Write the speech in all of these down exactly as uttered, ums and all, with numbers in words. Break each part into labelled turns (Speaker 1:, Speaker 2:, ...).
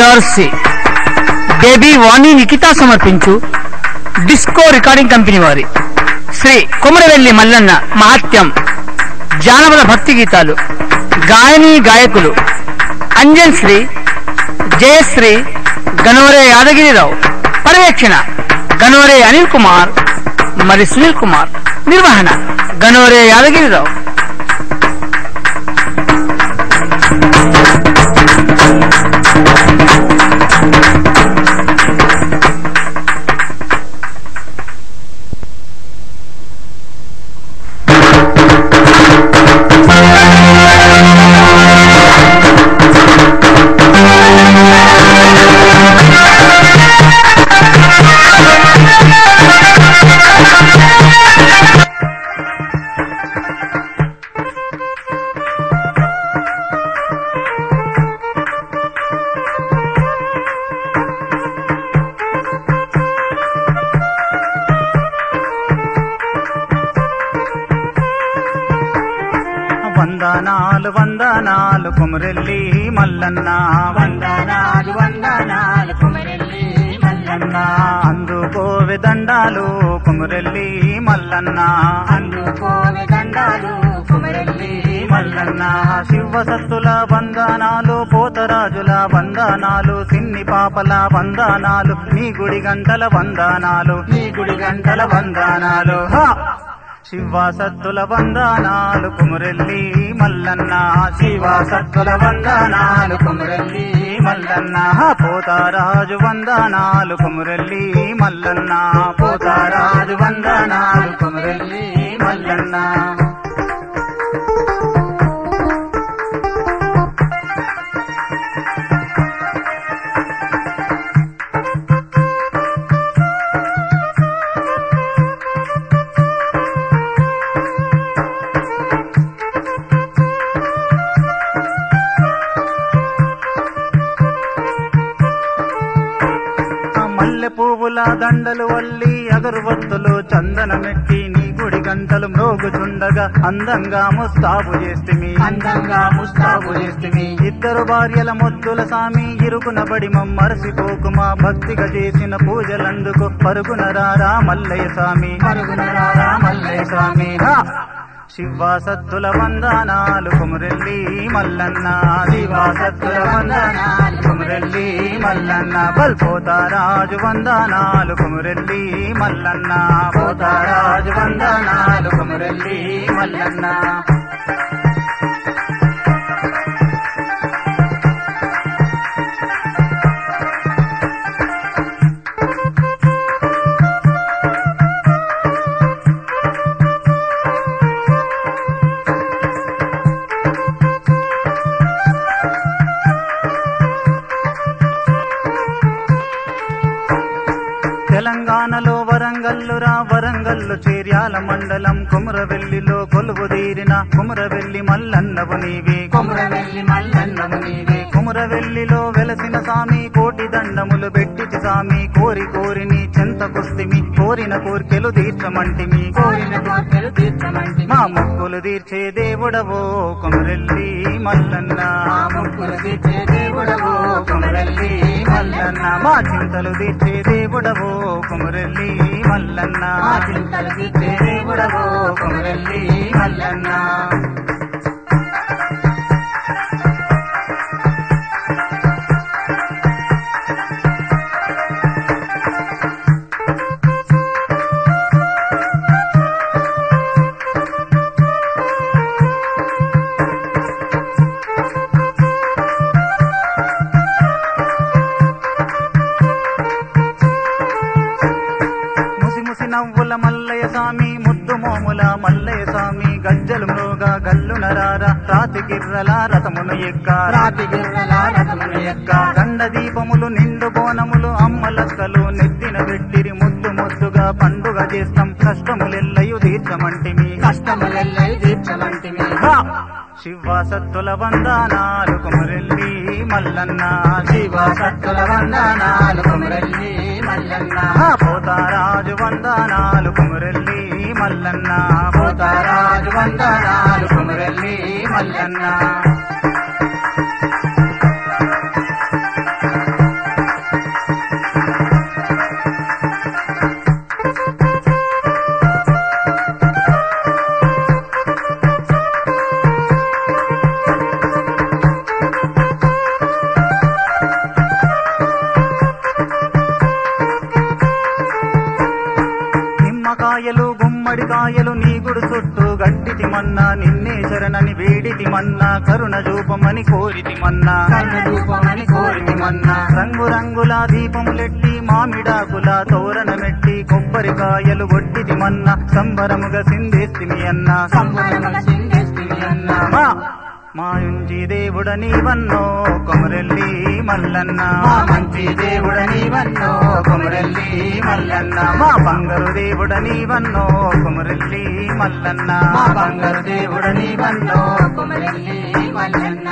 Speaker 1: Jersey baby వాణి నిఖిత సమర్పించు disco recording company వారి శ్రీ కొమరవెల్లి మల్లన్న మహత్యం జానపద భక్తి గీతాలు గాయని గాయకులు అంజన్ శ్రీ జయశ్రీ గనోరే యాదగిరిరావు పర్యవేక్షణ గనోరే అనిల్ కుమార్ మరి సునీల్ కుమార్ నిర్వహణ గనోరే యాదగిరిరావు.
Speaker 2: వందనాలు వందనాలు కొమరెల్లి మల్లన్న,
Speaker 3: వందనాలు వందనాలు కొమరెల్లి మల్లన్న,
Speaker 2: అందుకోవె దండాలు కొమరెల్లి మల్లన్న,
Speaker 3: అందుకోవె దండాలు కొమరెల్లి
Speaker 2: మల్లన్న. శివసత్తుల వందనాలు, పోతరాజుల వందనాలు, సిన్ని పాపల వందనాలు, నీ గుడి గంటల వందనాలు,
Speaker 3: నీ గుడి గంటల
Speaker 2: వందనాలు. శివసత్తుల వందనాలు కొమరెల్లి మల్లన్న,
Speaker 3: శివసత్తుల వందనాలు కొమరెల్లి
Speaker 2: మల్లన్న. పోతారాజు వందనాలు కొమరెల్లి మల్లన్న,
Speaker 3: పోతారాజు వందనాలు కొమరెల్లి మల్లన్న.
Speaker 2: పువ్వుల దండలు వల్లి అగరువత్తులు చందనమెట్టి నీ గుడి గంటలు మ్రోగుచుండగా అందంగా ముస్తాబు చేస్తిమి,
Speaker 3: అందంగా ముస్తాబు చేస్తిమి.
Speaker 2: ఇద్దరు భార్యల ముద్దుల సామి ఇరుకునబడి మమ్మరసిపోకుమా, భక్తిగా చేసిన పూజలందుకు పరుగునరారా మల్లయ్య స్వామి,
Speaker 3: పరుగునరారా మల్లయ్య స్వామి.
Speaker 2: శివసత్తుల వందనాలు కొమరెల్లి మల్లన్న,
Speaker 3: శివసత్తుల వందనాలు
Speaker 2: కొమరెల్లి మల్లన్న. బల్పోతారాజు వందనాలు కొమరెల్లి మల్లన్న,
Speaker 3: పోతారాజు వందనాలు కొమరెల్లి మల్లన్న.
Speaker 2: తెలంగాణలో వరంగల్లురా వరంగల్లు చేర్యాల మండలం కొమరవెల్లిలో కొలువు తీరిన కొమరవెల్లి మల్లన్నవు నీవే,
Speaker 3: కొమరవెల్లి మల్లన్నవు నీవే.
Speaker 2: కొమరవెల్లిలో వెలసిన సామి కోటి దండములు పెట్టిచి సామి, కోరి కోరిని చెంతకొస్తిమి, కోరిన కోర్కెలు తీర్చమంటిమి,
Speaker 3: కోరిన కోర్కెలు తీర్చమంటిమి.
Speaker 2: మా మొక్కులు తీర్చే దేవుడవో కొమరెల్లి మల్లన్న,
Speaker 3: మా మొక్కులు తీర్చే దేవుడవో కొమరెల్లి మల్లన్న,
Speaker 2: మా చింతలు తీర్చే దేవుడవో కొమరెల్లి మల్లన్న,
Speaker 3: మా చింతలు తీర్చే దేవుడవో కొమరెల్లి మల్లన్న.
Speaker 2: నవ్వుల మల్లయ్య స్వామి, ముద్దు మోముల మల్లయ్య స్వామి, గజ్జలు మ్రోగా గల్లు నరారా రాతి గిర్రల రథమును ఎక్క,
Speaker 3: రాతి గిర్రల రథమును ఎక్క,
Speaker 2: గండ దీపములు నిండు బోనములు అమ్మలక్కలు నెత్తిన పెట్టిరి, ముద్దు ముద్దుగా పండుగ చేస్తాం, కష్టములెల్లయు తీర్చమంటిమి,
Speaker 3: కష్టములెల్లయు తీర్చమంటిమి.
Speaker 2: శివసత్తుల వందనాలు కొమరెల్లి మల్లన్న,
Speaker 3: శివసత్తుల వందనాలు కొమరెల్లి మల్లన్న,
Speaker 2: పోతారాజు వందనాలు కొమరెల్లి మల్లన్న,
Speaker 3: పోతారాజు వందనాలు కొమరెల్లి మల్లన్న.
Speaker 2: జామకాయలు గుమ్మడికాయలు నీ గుడి చుట్టూ గట్టితి మన్నా నిన్నే శరణని వేడితి మన్నా కరుణ రూపమని కోరితి మన్నా
Speaker 3: కరుణ రూపమని కోరితి మన్నా
Speaker 2: రంగు రంగుల దీపములెట్టి మామిడాకుల తోరణమెట్టి కొబ్బరికాయలు ఒట్టితి మన్నా సంబరముగా సిందేస్తిమి అన్నా
Speaker 3: సంబరముగా సిందేస్తిమి అన్నా
Speaker 2: మా మాయుంజి దేవుడ నీవన్నో కొమరెల్లి మల్లన్న
Speaker 3: మా మంచి దేవుడ నీవన్నో కొమరెల్లి మల్లన్న
Speaker 2: మా బంగారు దేవుడ నీవన్నో కొమరెల్లి మల్లన్న
Speaker 3: మా బంగారు దేవుడ నీవన్నో కొమరెల్లి మల్లన్న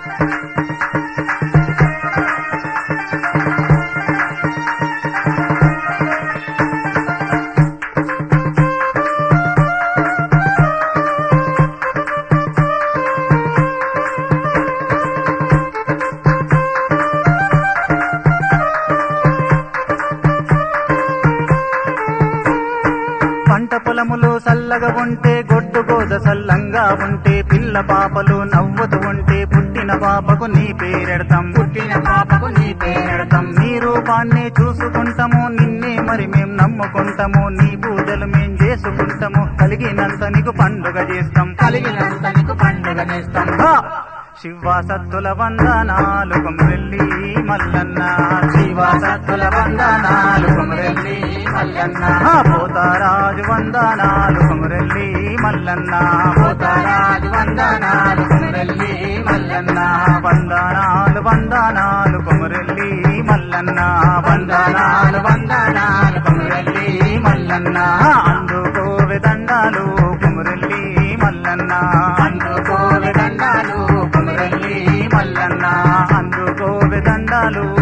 Speaker 2: పంట పొలములు సల్లగా ఉంటే గొడ్డు గోద సల్లంగా ఉంటే పిల్ల పాపలు నవ్వుతూ ఉంటే పుట్టిన పాపకు నీ పేరెడతాం
Speaker 3: పుట్టిన పాపకు నీ పేరెడతాం
Speaker 2: నీ రూపాన్ని చూసుకుంటాము నిన్నే మరి మేం నమ్ముకుంటాము నీ పూజలు మేం చేసుకుంటాము కలిగినంత నీకు పండుగ చేస్తాం
Speaker 3: కలిగినంత నీకు పండుగ చేస్తాం
Speaker 2: హా! శివ సత్తుల వందనాలు కొమరెల్లి మల్లన్న
Speaker 3: శివ సత్తుల వందనాలు కొమరెల్లి మల్లన్న
Speaker 2: హా! పోతారాజు వందనాలు కొమరెల్లి మల్లన్న
Speaker 3: పోతారాజు వందనాలు కొమరెల్లి మల్లన్న
Speaker 2: వందనాలు వందనాలు కొమరెల్లి మల్లన్న
Speaker 3: వందనాలు వందనాలు కొమరెల్లి మల్లన్న
Speaker 2: హా! అందుకోవె దండాలు కొమరెల్లి మల్లన్న
Speaker 3: అందుకోవె దండాలు కొమరెల్లి మల్లన్న
Speaker 2: అందుకోవె దండాలు